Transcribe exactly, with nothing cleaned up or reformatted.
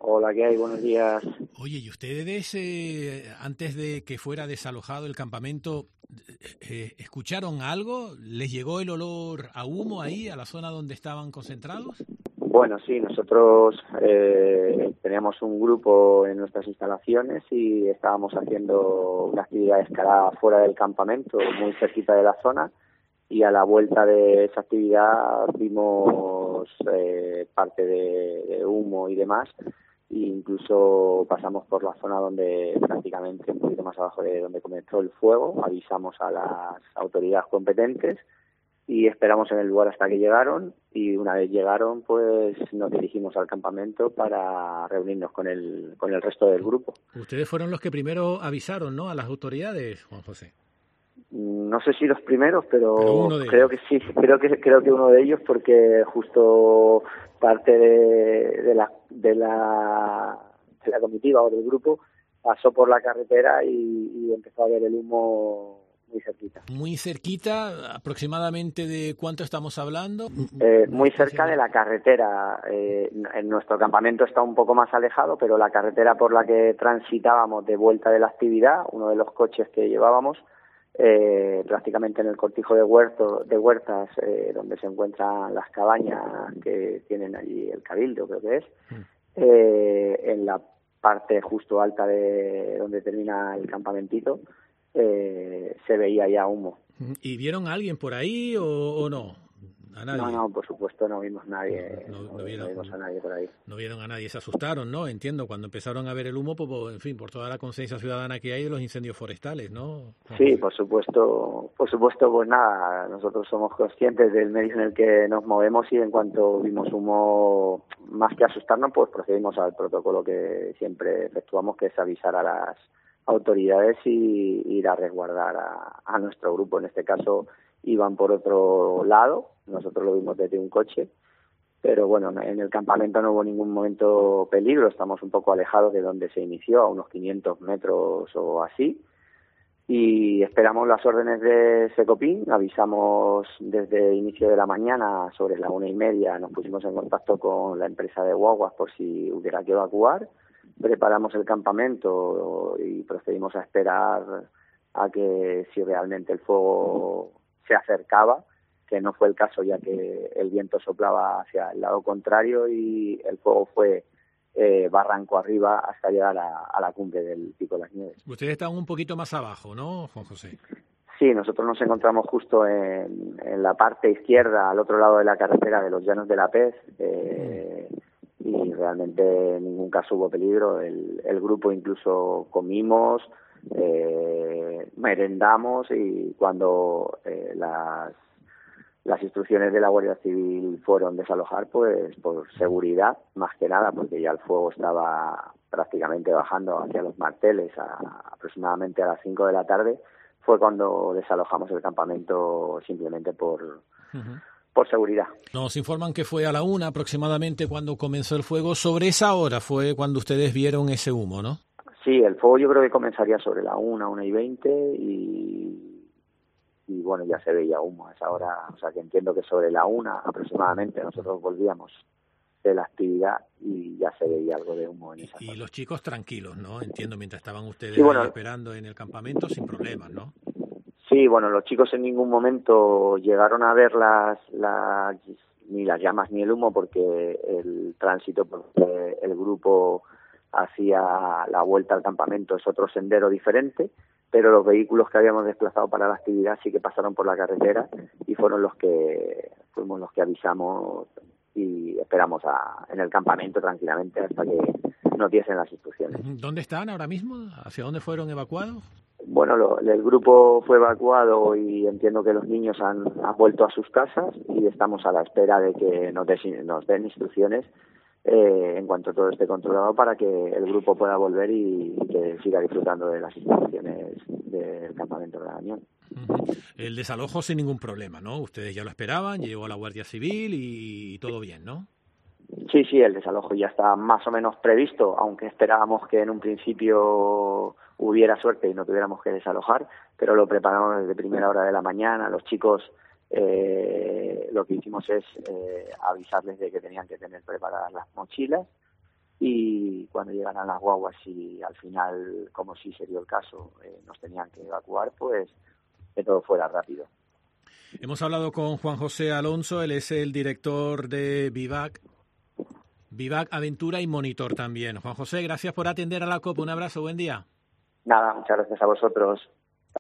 Hola, ¿qué hay? Buenos días. Oye, ¿y ustedes, eh, antes de que fuera desalojado el campamento, eh, escucharon algo? ¿Les llegó el olor a humo ahí, a la zona donde estaban concentrados? Bueno, sí, nosotros eh, teníamos un grupo en nuestras instalaciones y estábamos haciendo una actividad de escalada fuera del campamento, muy cerquita de la zona, y a la vuelta de esa actividad vimos eh, parte de, de humo y demás. E incluso pasamos por la zona donde prácticamente un poquito más abajo de donde comenzó el fuego, avisamos a las autoridades competentes y esperamos en el lugar hasta que llegaron, y una vez llegaron pues nos dirigimos al campamento para reunirnos con el con el resto del grupo. Ustedes fueron los que primero avisaron, ¿no?, a las autoridades, Juan José. No sé si los primeros, pero, pero uno de creo ellos. que sí, creo que creo que uno de ellos, porque justo parte de, de la de la de la comitiva o del grupo pasó por la carretera y, y empezó a ver el humo muy cerquita. Muy cerquita, aproximadamente ¿de cuánto estamos hablando? Eh, muy cerca de la carretera. Eh, en nuestro campamento está un poco más alejado, pero la carretera por la que transitábamos de vuelta de la actividad, uno de los coches que llevábamos, Eh, prácticamente en el cortijo de, huerto, de huertas, eh, donde se encuentran las cabañas que tienen allí el cabildo, creo que es, eh, en la parte justo alta de donde termina el campamentito, eh, se veía ya humo. ¿Y vieron a alguien por ahí o, o no? ¿A nadie? No, no, por supuesto no vimos nadie, no, no, no, no, vieron, no vimos a nadie por ahí. No vieron a nadie, se asustaron, ¿no? Entiendo, cuando empezaron a ver el humo, pues, en fin, por toda la conciencia ciudadana que hay de los incendios forestales, ¿no? Sí, por supuesto, por supuesto, pues nada, nosotros somos conscientes del medio en el que nos movemos y en cuanto vimos humo, más que asustarnos, pues procedimos al protocolo que siempre efectuamos, que es avisar a las autoridades y ir a resguardar a, a nuestro grupo. En este caso iban por otro lado, nosotros lo vimos desde un coche, pero bueno, en el campamento no hubo ningún momento peligro, estamos un poco alejados de donde se inició, a unos quinientos metros o así, y esperamos las órdenes de Secopin. Avisamos desde inicio de la mañana, sobre la una y media, nos pusimos en contacto con la empresa de guaguas por si hubiera que evacuar, preparamos el campamento y procedimos a esperar a que, si realmente el fuego se acercaba, que no fue el caso, ya que el viento soplaba hacia el lado contrario y el fuego fue eh, barranco arriba hasta llegar a, a la cumbre del Pico de las Nieves. Ustedes estaban un poquito más abajo, ¿no, Juan José? Sí, nosotros nos encontramos justo en, en la parte izquierda, al otro lado de la carretera de los Llanos de la Pez, eh, y realmente en ningún caso hubo peligro. El, el grupo incluso comimos, eh, merendamos, y cuando eh, las Las instrucciones de la Guardia Civil fueron desalojar, pues por seguridad, más que nada, porque ya el fuego estaba prácticamente bajando hacia los Marteles a, aproximadamente a las cinco de la tarde, fue cuando desalojamos el campamento simplemente por, uh-huh. por seguridad. Nos informan que fue a la una aproximadamente cuando comenzó el fuego. Sobre esa hora fue cuando ustedes vieron ese humo, ¿no? Sí, el fuego yo creo que comenzaría sobre la una, una y veinte, y... y bueno, ya se veía humo a esa hora, o sea que entiendo que sobre la una aproximadamente nosotros volvíamos de la actividad y ya se veía algo de humo en esa Y, zona. y los chicos tranquilos, ¿no? Entiendo, mientras estaban ustedes sí, bueno, ahí esperando en el campamento, sin problemas, ¿no? Sí, bueno, los chicos en ningún momento llegaron a ver las, las ni las llamas ni el humo, porque el tránsito, porque el grupo hacía la vuelta al campamento es otro sendero diferente, pero los vehículos que habíamos desplazado para la actividad sí que pasaron por la carretera y fueron los que fuimos los que avisamos y esperamos a, en el campamento tranquilamente hasta que nos diesen las instrucciones. ¿Dónde están ahora mismo? ¿Hacia dónde fueron evacuados? Bueno, lo, el grupo fue evacuado y entiendo que los niños han, han vuelto a sus casas y estamos a la espera de que nos, des, nos den instrucciones Eh, en cuanto todo esté controlado, para que el grupo pueda volver y, y que siga disfrutando de las instalaciones del campamento de la Unión. Uh-huh. El desalojo sin ningún problema, ¿no? Ustedes ya lo esperaban, llegó la Guardia Civil y, y todo bien, ¿no? Sí, sí, el desalojo ya está más o menos previsto, aunque esperábamos que en un principio hubiera suerte y no tuviéramos que desalojar, pero lo preparamos desde primera hora de la mañana. Los chicos, eh, lo que hicimos es eh, avisarles de que tenían que tener preparadas las mochilas y, cuando llegaran las guaguas y al final, como sí se dio el caso, eh, nos tenían que evacuar, pues que todo fuera rápido. Hemos hablado con Juan José Alonso, él es el director de Vivac, Vivac Aventura y monitor también. Juan José, gracias por atender a la COP, un abrazo, buen día. Nada, muchas gracias a vosotros.